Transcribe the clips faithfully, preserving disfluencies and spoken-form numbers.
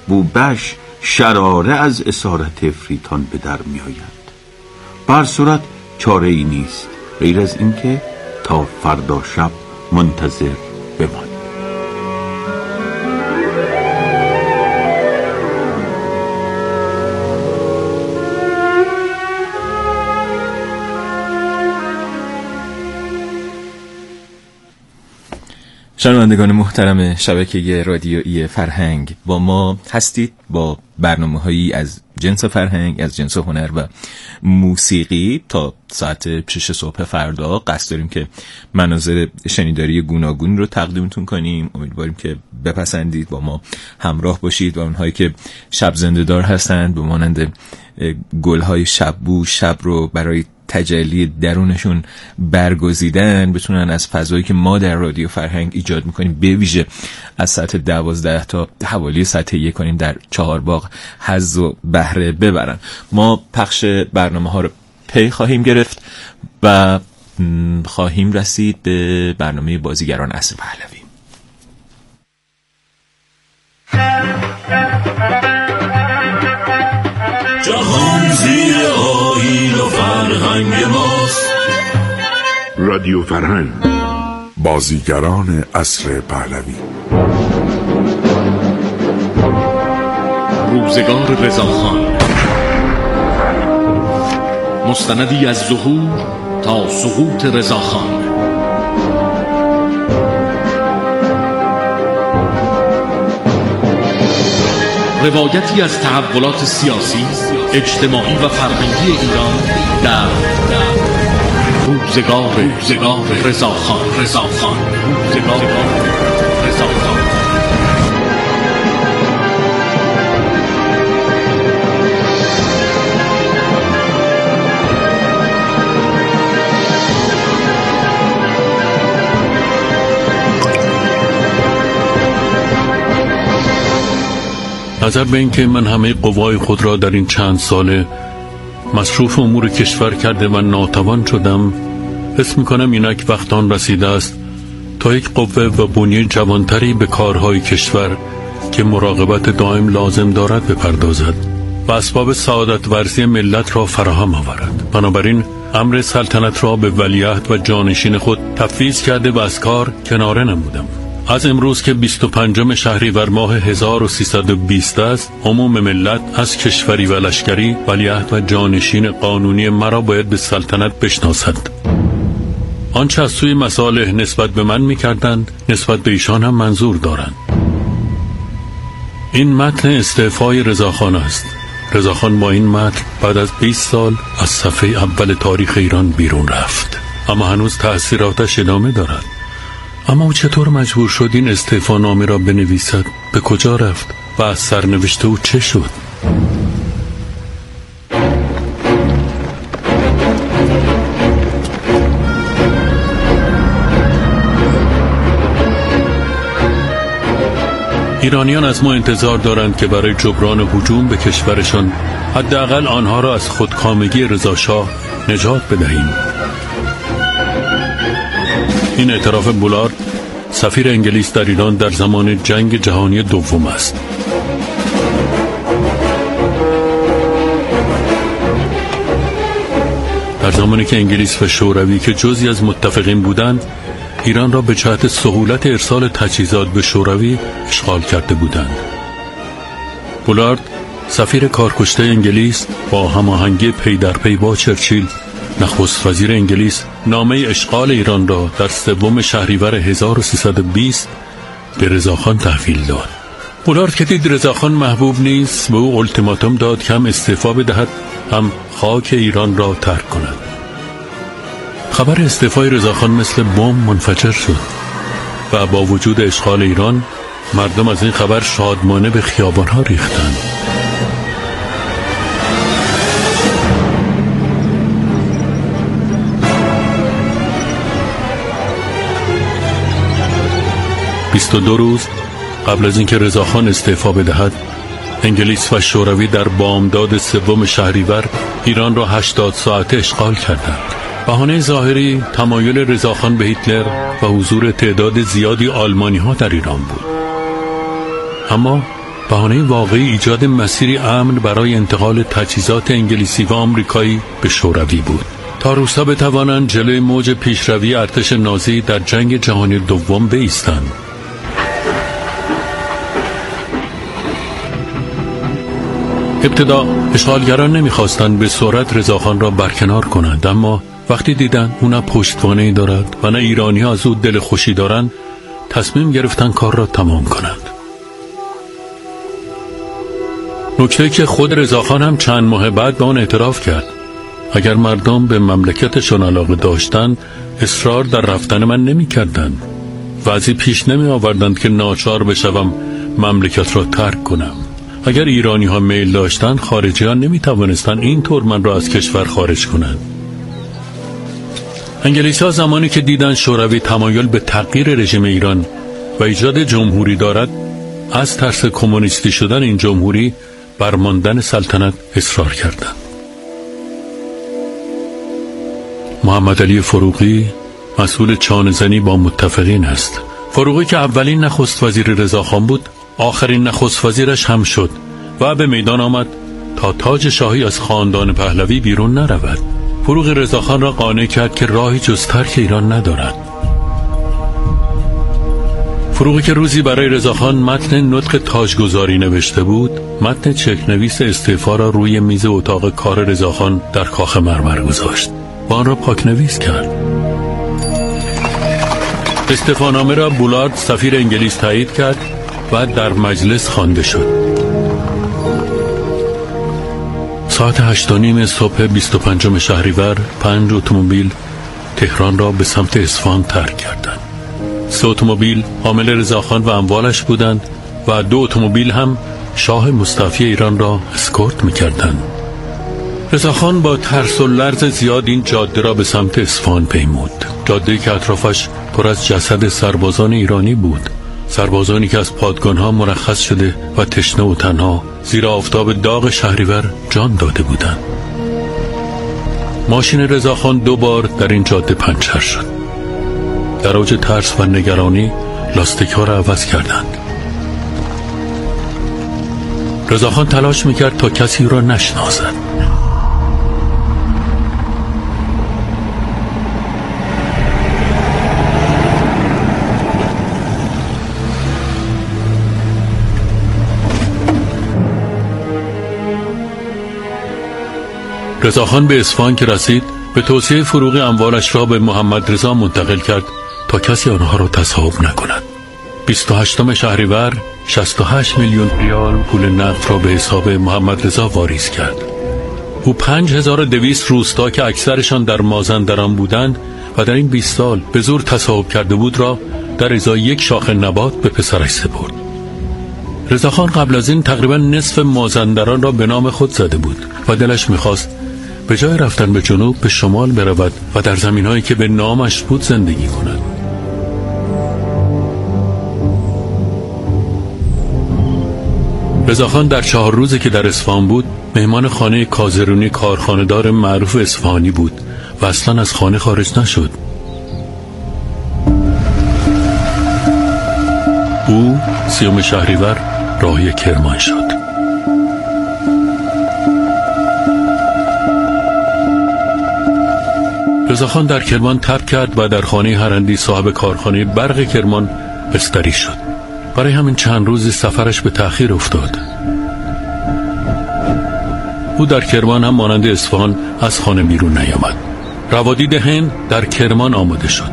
بوبش شراره از اسارت افریتان به در می آید. بر صورت چاره ای نیست غیر از اینکه تا فردا شب منتظر بمان. شنوندگان محترم شبکه رادیویی فرهنگ، با ما هستید با برنامه‌هایی از جنس فرهنگ، از جنس هنر و موسیقی. تا ساعت شش صبح فردا قصد داریم که مناظر شنیداری گوناگون رو تقدیمتون کنیم. امیدواریم که بپسندید، با ما همراه باشید و اونهایی که شب زنده‌دار هستند به مانند گل‌های شب‌بو شب رو برای تجلی درونشون برگزیدن بتونن از فضایی که ما در رادیو فرهنگ ایجاد میکنیم به ویژه از ساعت دوازده تا حوالی ساعت یک کنیم در چهارباغ حظ و بهره ببرن. ما پخش برنامه ها رو پی خواهیم گرفت و خواهیم رسید به برنامه بازیگران عصر پهلوی. جهان زیر آیین و فرهنگ ماست. رادیو فرهنگ، بازیگران عصر پهلوی. روزگار رضاخان، مستندی از ظهور تا سقوط رضاخان. روایتی از تحولات سیاسی، اجتماعی و فرهنگی ایران در روزگار روزگار رضاخان رضاخان روزگار رضاخان. نظر به این که من همه قوای خود را در این چند ساله مصروف امور کشور کرده و ناتوان شدم، حس میکنم اینک وقت آن رسیده است تا یک قوه و بنیه جوانتری به کارهای کشور که مراقبت دائم لازم دارد بپردازد و اسباب سعادت ورزی ملت را فراهم آورد. بنابراین امر سلطنت را به ولیعهد و جانشین خود تفویض کرده و از کار کناره نمودم. از امروز که بیست و پنجم شهریور ماه هزار و سیصد و بیست است، عموم ملت از کشوری و لشکری ولیعهد و جانشین قانونی مرا باید به سلطنت بشناسد. آنچه از سوی مصالح نسبت به من می‌کردند نسبت به ایشان هم منظور دارند. این متن استعفای رضاخان است. رضاخان با این متن بعد از بیست سال از صفحه اول تاریخ ایران بیرون رفت، اما هنوز تأثیراتش ادامه دارد. اما او چطور مجبور شد این استعفا نامه را بنویسد؟ به کجا رفت؟ و از سرنوشت او چه شد؟ ایرانیان از ما انتظار دارند که برای جبران هجوم به کشورشان حداقل آنها را از خودکامگی رضاشاه نجات بدهیم. این اعتراف بولارد، سفیر انگلیس در ایران در زمان جنگ جهانی دوم است. در زمانی که انگلیس و شوروی که جزئی از متفقین بودند ایران را به جهت سهولت ارسال تجهیزات به شوروی اشغال کرده بودند. بولارد، سفیر کارکشته انگلیس، با هماهنگی پی در پی با چرچیل نخست وزیر انگلیس، نامه اشغال ایران را در سوم شهریور هزار و سیصد و بیست به رضاخان تحویل داد. بولارد که دید رضاخان محبوب نیست، به او التیماتوم داد که هم استعفا بدهد هم خاک ایران را ترک کند. خبر استعفای رضاخان مثل بمب منفجر شد و با وجود اشغال ایران مردم از این خبر شادمانه به خیابان‌ها ریختند. بیست و دو روز قبل از اینکه رضاخان استعفا بدهد، انگلیس و شوروی در بامداد سوم شهریور ایران را هشتاد ساعته اشغال کردند. بهانه ظاهری تمایل رضاخان به هیتلر و حضور تعداد زیادی آلمانی ها در ایران بود. اما بهانه واقعی ایجاد مسیری امن برای انتقال تجهیزات انگلیسی و آمریکایی به شوروی بود تا روس‌ها بتوانند جلوی موج پیشروی ارتش نازی در جنگ جهانی دوم بایستند. ابتدا اشغالگران نمیخواستند به سرعت رضاخان را برکنار کنند، اما وقتی دیدند او نه پشتوانه‌ای دارد و نه ایرانی‌ها از او دل خوشی دارند، تصمیم گرفتند کار را تمام کنند. نکته که خود رضاخان هم چند ماه بعد به آن اعتراف کرد: اگر مردم به مملکتشان علاقه داشتند اصرار در رفتن من نمی کردند، وضعی پیش نمی آوردند که ناچار بشوم مملکت را ترک کنم. اگر ایرانی ها میل داشتند خارجی ها نمی توانستند این طور من را از کشور خارج کنند. انگلیسی ها زمانی که دیدند شوروی تمایل به تغییر رژیم ایران و ایجاد جمهوری دارد، از ترس کمونیستی شدن این جمهوری بر ماندن سلطنت اصرار کردند. محمد علی فروغی مسئول چانه‌زنی با متفقین است. فروغی که اولین نخست وزیر رضاخان بود، آخرین نخست وزیرش هم شد و به میدان آمد تا تاج شاهی از خاندان پهلوی بیرون نرود. فروغی رضاخان را قانع کرد که راهی جز ترک ایران ندارد. فروغی که روزی برای رضاخان متن نطق تاجگذاری نوشته بود، متن چکنویس استعفا را روی میز اتاق کار رضاخان در کاخ مرمر گذاشت و آن را پاکنویس کرد. استعفانامه را بولارد سفیر انگلیس تایید کرد و در مجلس خوانده شد. ساعت هشت و نیم صبح بیست و پنجم شهریور پنج اتومبیل تهران را به سمت اصفهان ترک کردند. سه اتومبیل حامل رضاخان و اموالش بودند و دو اتومبیل هم شاه مستعفی ایران را اسکورت می‌کردند. رضاخان با ترس و لرز زیاد این جاده را به سمت اصفهان پیمود. جاده‌ای که اطرافش پر از جسد سربازان ایرانی بود، سربازانی که از پادگان‌ها مرخص شده و تشنه و تنها زیر آفتاب داغ شهریور جان داده بودند. ماشین رضاخان دو بار در این جاده پنچر شد. در اوج ترس و نگرانی لاستیک‌ها را عوض کردند. رضاخان تلاش می‌کرد تا کسی را نشناسد. رضاخان به اصفهان که رسید، به توصیه فروغی اموالش را به محمد رضا منتقل کرد تا کسی آنها را تصاحب نکند. بیست و هشتم شهریور شصت و هشت میلیون ریال پول نقد را به حساب محمد رضا واریز کرد. او پنج هزار و دویست روستا که اکثرشان در مازندران بودند و در این بیست سال به زور تصاحب کرده بود را در ازای یک شاخه نبات به پسرش سپرد. رضاخان قبل از این تقریبا نصف مازندران را به نام خود زده بود و دلش می‌خواست به جای رفتن به جنوب به شمال برود و در زمین‌هایی که به نامش بود زندگی کند. رضاخان در چهار روزی که در اصفهان بود مهمان خانه کازرونی کارخانه‌دار معروف اصفهانی بود و اصلا از خانه خارج نشد. او سیوم شهریور راهی کرمان شد. رضاخان در کرمان تب کرد و در خانه هرندی صاحب کارخانه برق کرمان بستری شد. برای همین چند روزی سفرش به تأخیر افتاد. او در کرمان هم مانند اصفهان از خانه بیرون نیامد. روادید هند در کرمان آماده شد.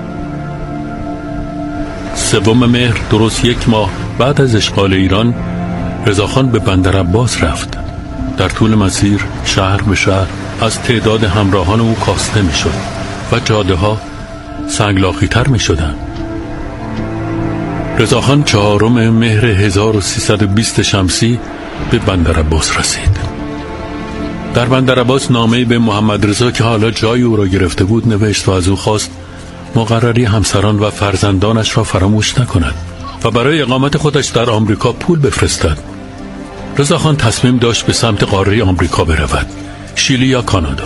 سوم مهر درست یک ماه بعد از اشغال ایران، رضاخان به بندر عباس رفت. در طول مسیر شهر به شهر از تعداد همراهان او کاسته می شد و جاده ها سنگلاخی تر می شدن. رضاخان چهارم مهر هزار و سیصد و بیست شمسی به بندر عباس رسید. در بندر عباس نامه‌ای به محمد رضا که حالا جای او را گرفته بود نوشت و از او خواست مقرری همسران و فرزندانش را فراموش نکند و برای اقامت خودش در آمریکا پول بفرستد. رضاخان تصمیم داشت به سمت قاره آمریکا برود، شیلی یا کانادا.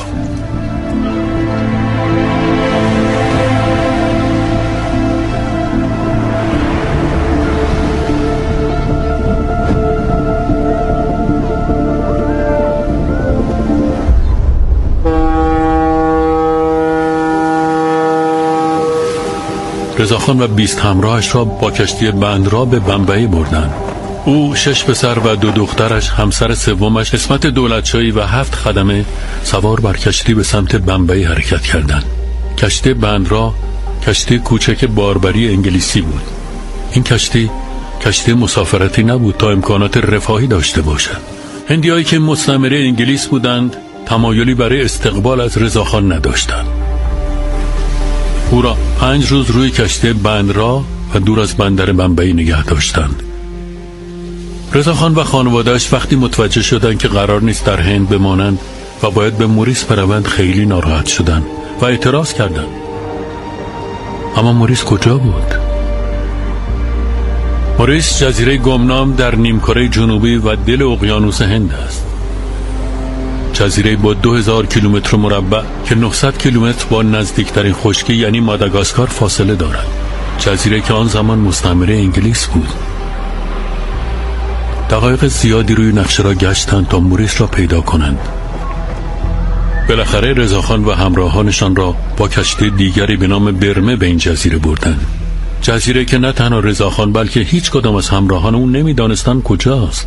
رضاخان و بیست همراهش را با کشتی بندرا به بمبئی بردند. او، شش پسر و دو دخترش، همسر سومش اسمت دولتشاهی و هفت خدمه سوار بر کشتی به سمت بمبئی حرکت کردند. کشتی بندرا کشتی کوچک باربری انگلیسی بود. این کشتی کشتی مسافرتی نبود تا امکانات رفاهی داشته باشد. هندیایی که مستعمره انگلیس بودند تمایلی برای استقبال از رضاخان نداشتند. او را پنج روز روی کشتی بندرا و دور از بندر بمبئی نگه داشتند. رضاخان و خانواده‌اش وقتی متوجه شدند که قرار نیست در هند بمانند و باید به موریس بروند خیلی ناراحت شدند و اعتراض کردند. اما موریس کجا بود؟ موریس جزیره گمنام در نیمکره جنوبی و دل اقیانوس هند است. جزیره با دو هزار کیلومتر مربع که نهصد کیلومتر با نزدیکترین خشکی یعنی ماداگاسکار فاصله دارد. جزیره که آن زمان مستعمره انگلیس بود. دقایق زیادی روی نقشه را گشتند تا موریس را پیدا کنند. بالاخره رضاخان و همراهانشان را با کشتی دیگری به نام برمه به این جزیره بردند. جزیره که نه تنها رضاخان بلکه هیچ کدام از همراهان اون نمیدانستند کجاست.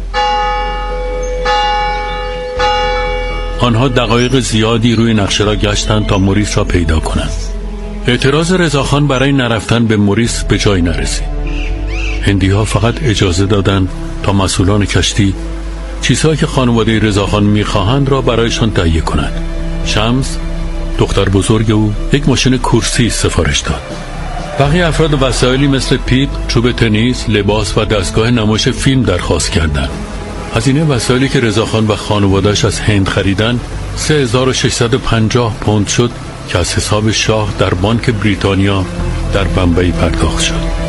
آنها دقایق زیادی روی نقشه را گشتند تا موریس را پیدا کنند. اعتراض رضاخان برای نرفتن به موریس به جای نرسید. هندی‌ها فقط اجازه دادند تا مسئولان کشتی چیزهایی که خانواده رضاخان می‌خواهند را برایشان تهیه کنند. شمس، دختر بزرگ او، یک ماشین کورسی سفارش داد. بقیه افراد وسایلی مثل پیپ، چوب تنیس، لباس و دستگاه نمایش فیلم درخواست کردند. هزینه وسایلی که رضاخان و خانواده‌اش از هند خریدند سه هزار و ششصد و پنجاه پوند شد که از حساب شاه در بانک بریتانیا در بمبئی پرداخت شد.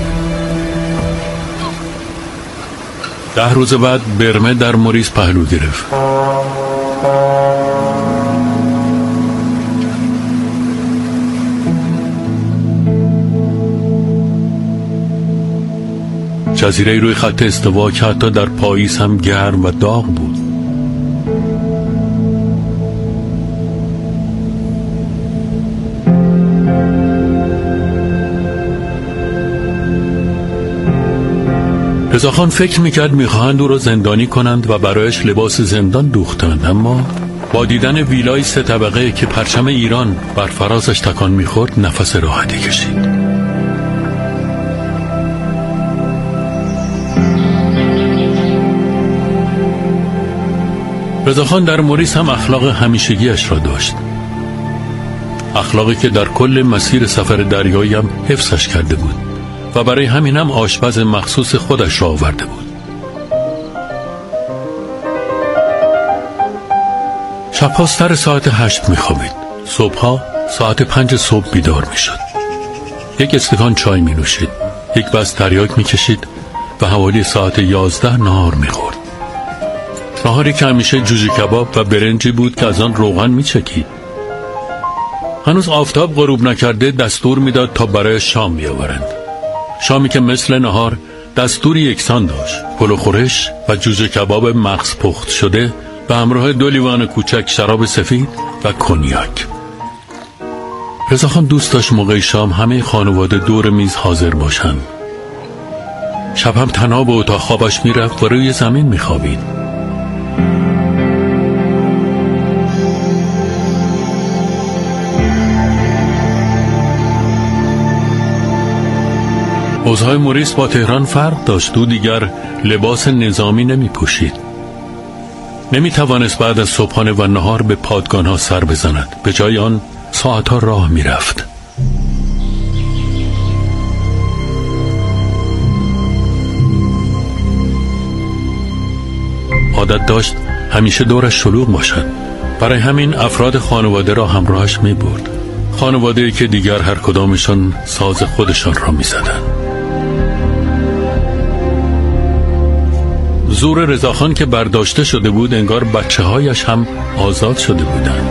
ده روز بعد برمه در موریس پهلو گرفت. جزیره روی خط استوا که حتی در پاییز هم گرم و داغ بود. رضاخان فکر میکرد میخواهند او را زندانی کنند و برایش لباس زندان دوختند، اما با دیدن ویلای سه طبقه که پرچم ایران بر فرازش تکان میخورد نفس راحتی کشید. رضاخان در موریس هم اخلاق همیشگیش را داشت، اخلاقی که در کل مسیر سفر دریایی هم حفظش کرده بود و برای همین هم آشپز مخصوص خودش را آورده بود. شبها سر ساعت هشت میخوابید، صبحها ساعت پنج صبح بیدار میشد. یک استکان چای می نوشید، یک بس تریاک میکشید و حوالی ساعت یازده نهار میخورد. نهاری که همیشه جوجه کباب و برنجی بود که از آن روغن میچکید. هنوز آفتاب غروب نکرده دستور میداد تا برای شام بیاورند. شامی که مثل نهار دستوری یکسان داشت، پلو خورش و جوجه کباب مغز پخت شده به همراه دو لیوان کوچک شراب سفید و کنیاک. رضاخان دوست داشت موقع شام همه خانواده دور میز حاضر باشند. شب هم تنها به اتاق خوابش میرفت و روی زمین میخوابید. اوضاع موریس با تهران فرق داشت. او دیگر لباس نظامی نمی پوشید. نمی توانست بعد از صبحانه و نهار به پادگانها سر بزند. به جای آن ساعتها راه می رفت. عادت داشت همیشه دورش شلوغ باشد. برای همین افراد خانواده را همراهش می برد. خانواده‌ای که دیگر هر کدامشان ساز خودشان را می زدند. زور رضاخان که برداشته شده بود انگار بچه هایش هم آزاد شده بودند.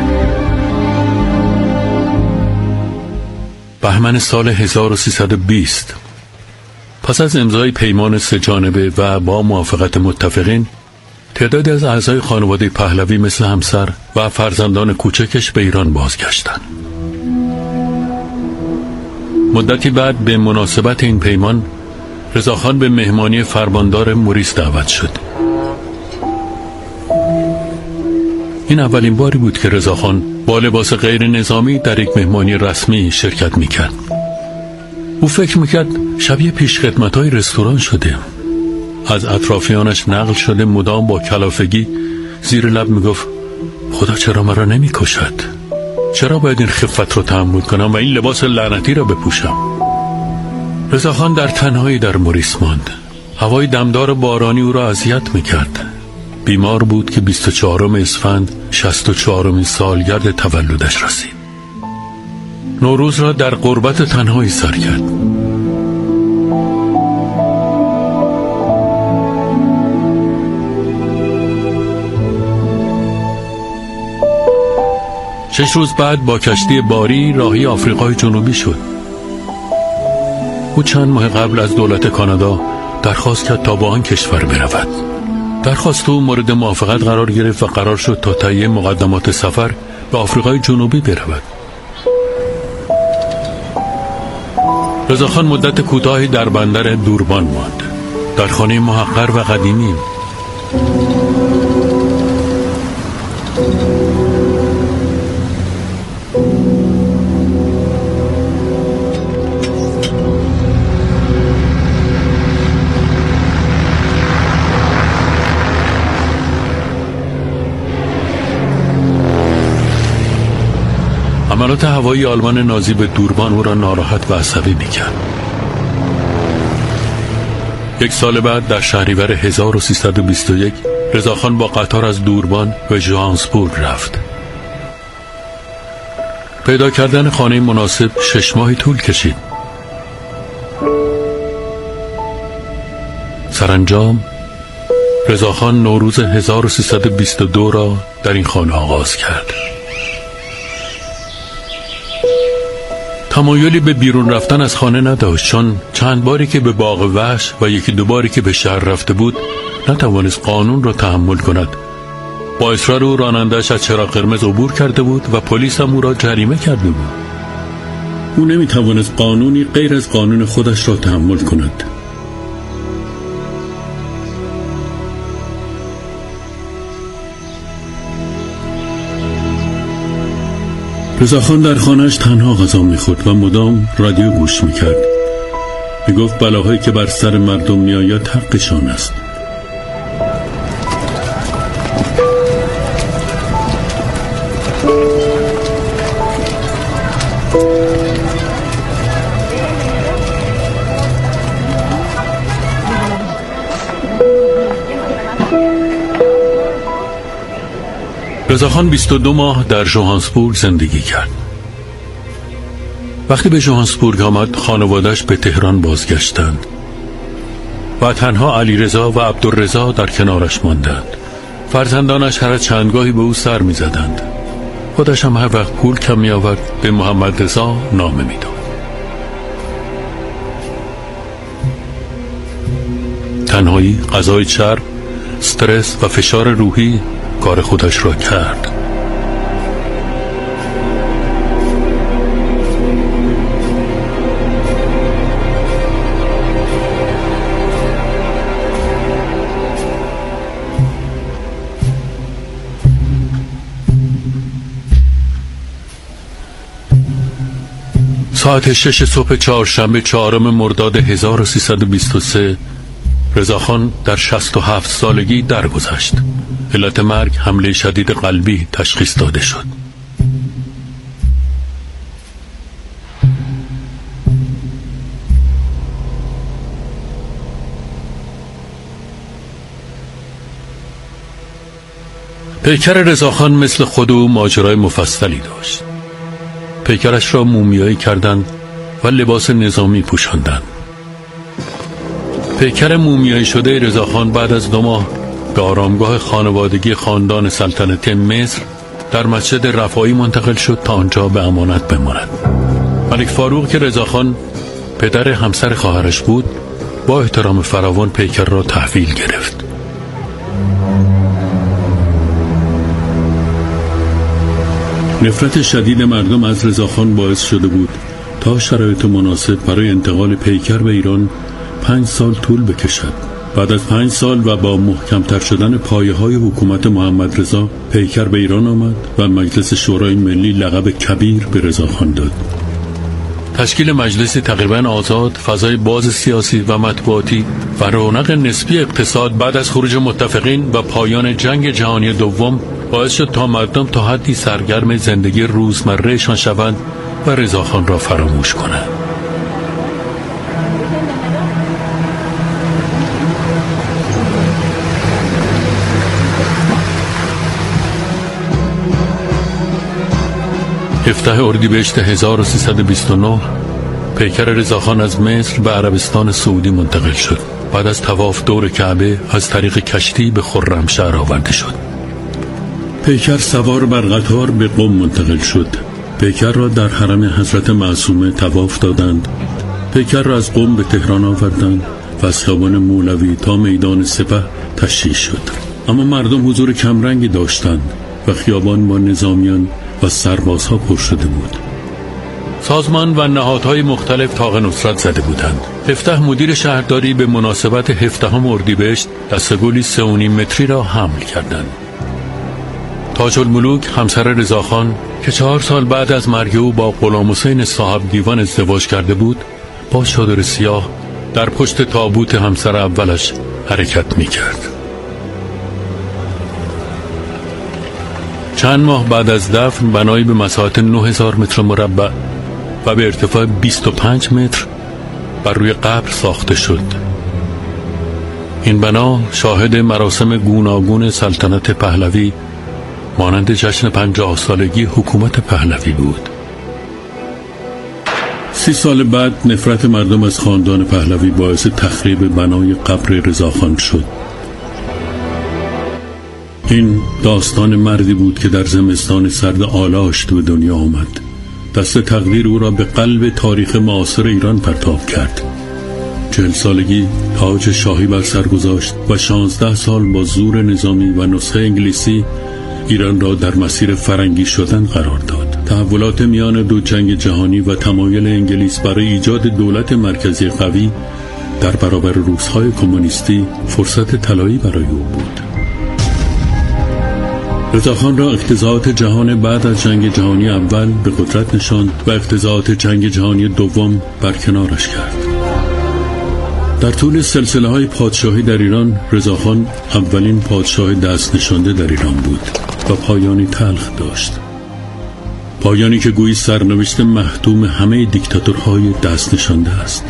بهمن سال هزار و سیصد و بیست پس از امضای پیمان سه جانبه و با موافقت متفقین، تعدادی از اعضای خانواده پهلوی مثل همسر و فرزندان کوچکش به ایران بازگشتند. مدتی بعد به مناسبت این پیمان رضاخان به مهمانی فرماندار موریس دعوت شد. این اولین باری بود که رضاخان با لباس غیر نظامی در یک مهمانی رسمی شرکت میکرد. او فکر میکرد شبیه پیشخدمت‌های رستوران شده. از اطرافیانش نقل شده مدام با کلافگی زیر لب میگفت خدا چرا مرا نمیکشد؟ چرا باید این خفت رو تحمل کنم و این لباس لعنتی را بپوشم؟ رضاخان در تنهایی در موریس ماند. هوای دمدار بارانی او را اذیت میکرد. بیمار بود که بیست و چهارم اسفند شصت و چهارمین سالگرد تولدش رسید. نوروز را در غربت تنهایی سر کرد. شش روز بعد با کشتی باری راهی آفریقای جنوبی شد. او چند ماه قبل از دولت کانادا درخواست کرد تا با آن کشور برود. درخواست او مورد موافقت قرار گرفت و قرار شد تا تهیه مقدمات سفر به آفریقای جنوبی برود. رضاخان مدت کوتاهی در بندر دوربان ماند، در خانه محقر و قدیمی. حملات هوایی آلمان نازی به دوربان او را ناراحت و عصبی می‌کرد. یک سال بعد در شهریور هزار و سیصد و بیست و یک رضاخان با قطار از دوربان به ژوهانسبورگ رفت. پیدا کردن خانه مناسب شش ماهی طول کشید. سرانجام رضاخان نوروز هزار و سیصد و بیست و دو را در این خانه آغاز کرد. تمایلی به بیرون رفتن از خانه نداشت، چون چند باری که به باغ وحش و یکی دو باری که به شهر رفته بود نتوانست قانون را تحمل کند. با اصرار او راننده‌اش از چراغ قرمز عبور کرده بود و پلیس هم او را جریمه کرده بود. او نمیتوانست قانونی غیر از قانون خودش را تحمل کند. رضاخان در خانه‌اش تنها غذا می‌خورد و مدام رادیو گوش می‌کرد. می‌گفت بلاهایی که بر سر مردم می‌آید حقشان است. رضاخان بیست و دو ماه در ژوهانسبورگ زندگی کرد. وقتی به ژوهانسبورگ آمد خانواده‌اش به تهران بازگشتند و تنها علیرضا و عبدالرضا در کنارش ماندند. فرزندانش هر چندگاهی به او سر می زدند. خودش هم هر وقت پول کم می آورد به محمد رضا نامه می داد. تنهایی، غذای چرب، استرس و فشار روحی کار خودش را کرد. ساعت شش صبح چهارشنبه چهارم مرداد هزار و سیصد و بیست و سه رضاخان در شصت و هفت سالگی درگذشت. علت مرگ حمله شدید قلبی تشخیص داده شد. پیکر رضاخان مثل خود او ماجرای مفصلی داشت. پیکرش را مومیایی کردند و لباس نظامی پوشاندند. پیکر مومیایی شده رضاخان بعد از دو ماه به آرامگاه خانوادگی خاندان سلطنتی مصر در مسجد رفاعی منتقل شد تا آنجا به امانت بماند. ملک فاروق که رضاخان پدر همسر خواهرش بود با احترام فراوان پیکر را تحویل گرفت. نفرت شدید مردم از رضاخان باعث شده بود تا شرایط مناسب برای انتقال پیکر به ایران پنج سال طول بکشد. بعد از پنج سال و با محکمتر شدن پایه‌های حکومت محمد رضا، پیکر به ایران آمد و مجلس شورای ملی لقب کبیر به رضاخان داد. تشکیل مجلسی تقریباً آزاد، فضای باز سیاسی و مطبوعاتی و رونق نسبی اقتصاد بعد از خروج متفقین و پایان جنگ جهانی دوم باعث شد تا مردم تا حدی سرگرم زندگی روزمرهشان شوند و رضاخان را فراموش کنند. هفدهم اردیبهشت هزار و سیصد و بیست و نه پیکر رضاخان از مصر به عربستان سعودی منتقل شد. بعد از طواف دور کعبه از طریق کشتی به خرمشهر آورده شد. پیکر سوار بر قطار به قم منتقل شد. پیکر را در حرم حضرت معصومه طواف دادند. پیکر را از قم به تهران آوردند و از خیابان مولوی تا میدان سپه تشییع شد. اما مردم حضور کمرنگی داشتند و خیابان با نظامیان و سربازها پر شده بود. سازمان و نهادهای مختلف طاق نصرت زده بودند. هفده مدیر شهرداری به مناسبت هفدهم اردیبهشت دستگلی سه و نیم متری را حمل کردند. تاج الملوک همسر رضاخان که چهار سال بعد از مرگ او با غلام حسین صاحب دیوان ازدواج کرده بود، با چادر سیاه در پشت تابوت همسر اولش حرکت می کرد. چند ماه بعد از دفن بنایی به مساحت نه هزار متر مربع و به ارتفاع بیست و پنج متر بر روی قبر ساخته شد. این بنا شاهد مراسم گوناگون سلطنت پهلوی مانند جشن پنجاه سالگی حکومت پهلوی بود. سی سال بعد نفرت مردم از خاندان پهلوی باعث تخریب بنای قبر رضاخان شد. این داستان مردی بود که در زمستان سرد آلاشت به دنیا آمد. دست تقدیر او را به قلب تاریخ معاصر ایران پرتاب کرد. چهل سالگی تاج شاهی بر سر گذاشت و شانزده سال با زور نظامی و نسخه انگلیسی ایران را در مسیر فرنگی شدن قرار داد. تحولات میان دو جنگ جهانی و تمایل انگلیس برای ایجاد دولت مرکزی قوی در برابر روس‌های کمونیستی فرصت طلایی برای او بود. رضاخان را اقتضاعات جهان بعد از جنگ جهانی اول به قدرت نشاند و اقتضاعات جنگ جهانی دوم برکنارش کرد. در طول سلسله های پادشاهی در ایران، رضاخان اولین پادشاه دست نشانده در ایران بود و پایانی تلخ داشت. پایانی که گویی سرنوشت محتوم همه دیکتاتورهای دست نشانده است.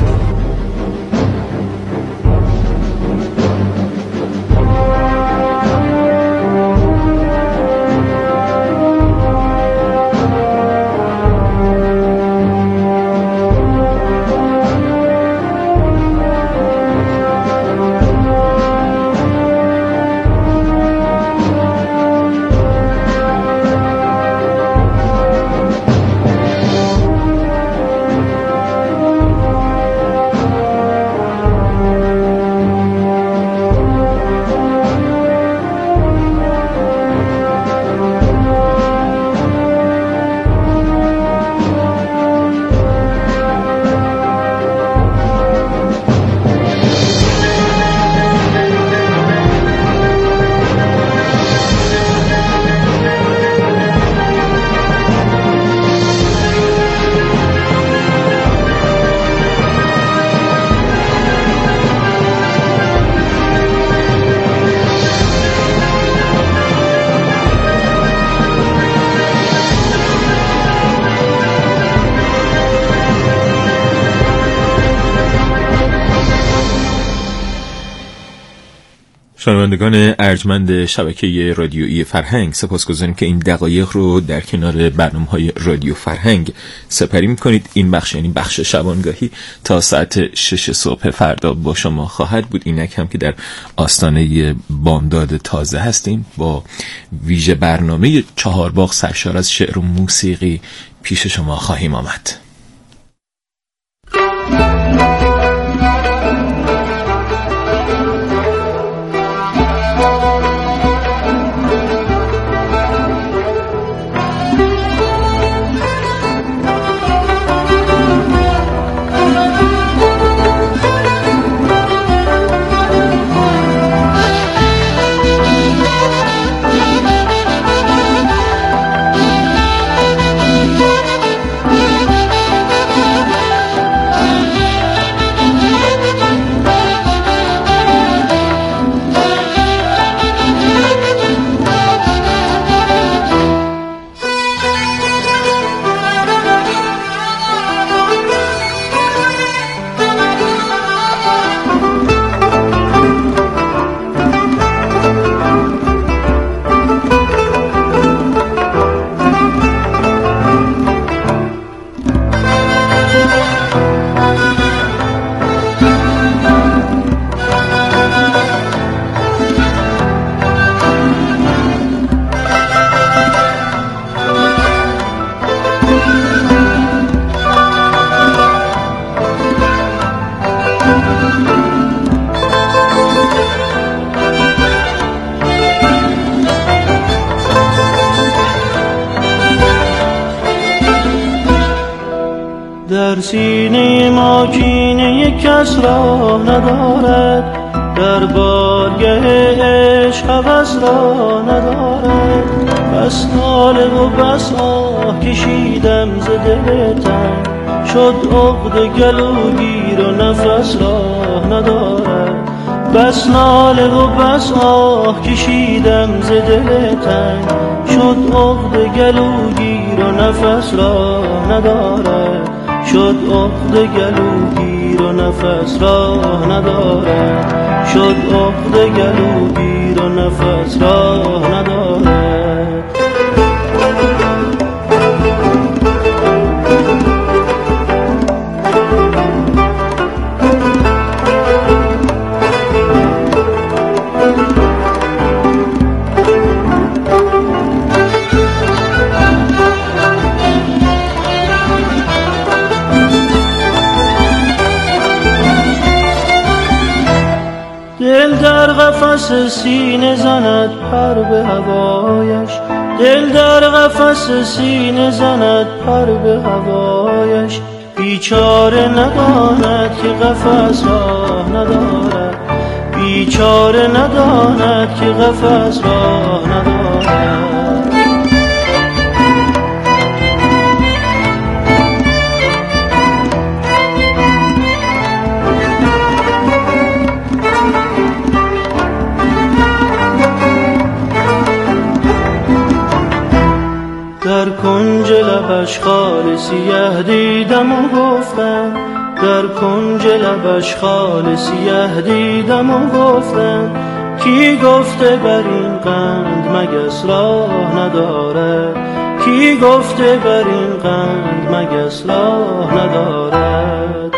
شنوندگان ارجمند شبکه رادیویی فرهنگ، سپاسگزاریم که این دقایق رو در کنار برنامه‌های رادیو فرهنگ سپری می‌کنید. این بخش یعنی بخش شبانگاهی تا ساعت شش صبح فردا با شما خواهد بود. اینک هم که در آستانه بامداد تازه هستیم با ویژه برنامه چهار باغ سرشار از شعر و موسیقی پیش شما خواهیم آمد. سینه ما کینه کس را ندارد، در بارگه عشق هوس را ندارد. بس ناله و بس آه کشیدم ز دل تنگ، شد عقده گلوگیر و نفس را ندارد. بس ناله و بس آه کشیدم ز دل تنگ، شد عقده گلوگیر و نفس را ندارد. شد عقده گلوگیر و نفس را ندارد. شد عقده گلوگیر و نفس را ندارد. دل در قفس سینه زند پر به هوایش، دل در قفس سینه زند پر به هوایش. بیچاره نداند که قفس راه ندارد، بیچاره نداند که قفس راه ندارد. در کنج لبش خال سیه دیدم و گفتم، در کنج لبش خال سیه دیدم و گفتم. کی گفته بر این قند مگس راه ندارد، کی گفته بر این قند مگس راه ندارد.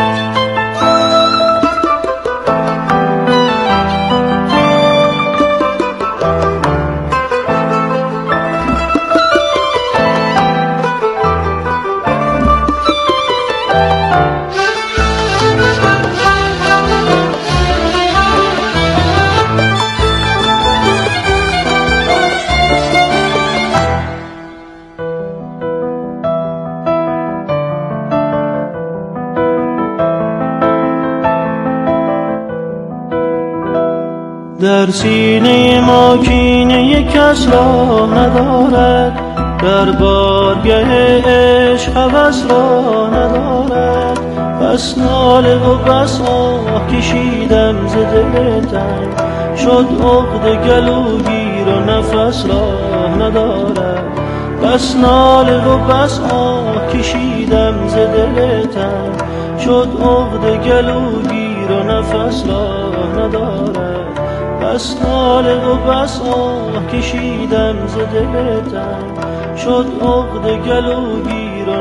در سینه ما کینه کس را ندارد، در بارگه عشق هوس را ندارد. بس ناله و بس آه کشیدم ز دل تنگ، شد عقده گلوگیر و نفس را ندارد. بس ناله و بس آه کشیدم ز دل تنگ، شد عقده گلوگیر و نفس را ندارد. بس ناله و بس آه کشیدم ز دل تنگ، شد عقده گلوگیر و